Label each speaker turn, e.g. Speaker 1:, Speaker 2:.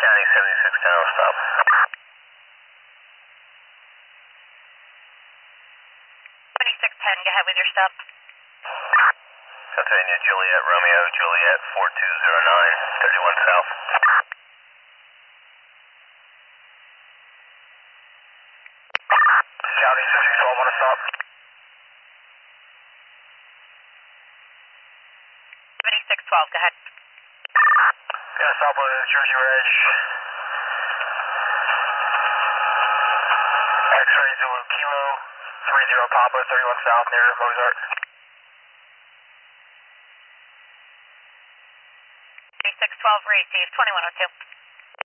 Speaker 1: County 76 Tower, stop.
Speaker 2: Go ahead with your stop.
Speaker 1: Pennsylvania Juliet, Romeo Juliet, 4209, 31 South. County 7612, want to stop?
Speaker 2: 7612, go ahead.
Speaker 1: Gonna stop on the Jersey Reg. X-ray Zulu Kilo, 30 Papa, 31 South near Mozart.
Speaker 2: 7612, received, 2102.